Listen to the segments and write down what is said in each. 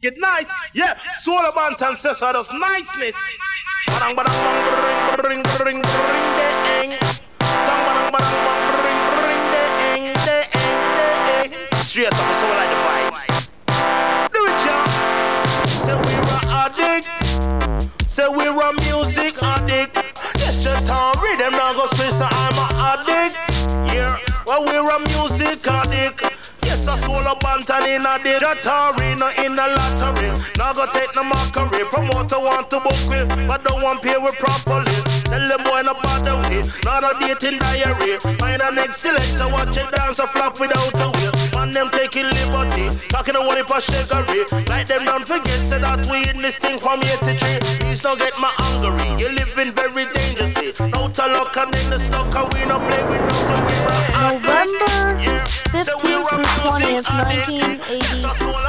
Get nice, yeah. Soul band and says that's niceness. Badang badang bang bring bring bring ding. Sang badang badang bang bring ding ding. Straight up, so like the vibes. Do it, y'all. Say we're a addict. Say we're a music addict. Yes, just on rhythm now go switch. So I'm a addict. Yeah, well we're a music addict. Yes, a solo bantan in a day. Jatari, no in a lottery. Now go take the mockery. Promoter want to book with, but don't want pay with properly. Tell them boy no bother with. Not a dating diary. Find an next selector, watch it dance a flop without a will. Man them taking liberty. Talking about it for sugarry. Like them don't forget, say that we in this thing from 83. Please don't get my angry. You're living very dangerously. No to luck and then the stuck and we no play with no so we November 15th through 20th, 1982,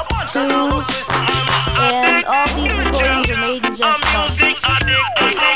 and all these recordings are made in Japan.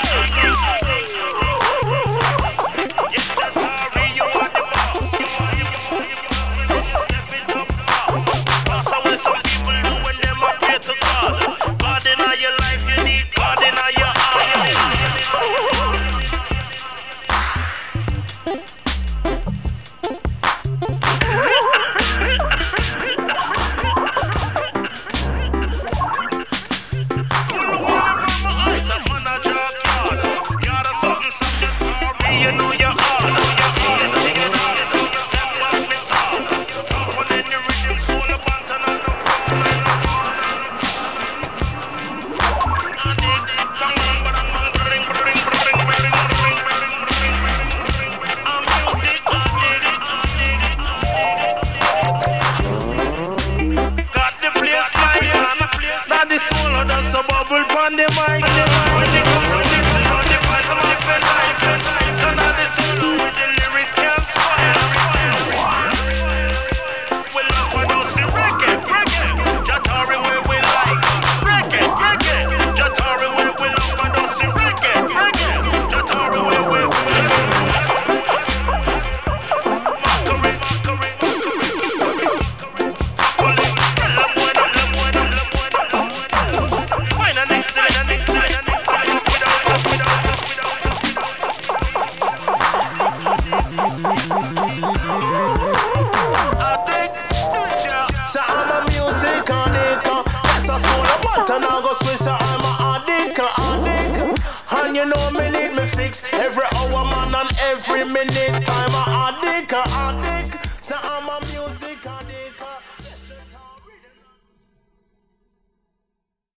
Every hour, man, and every minute.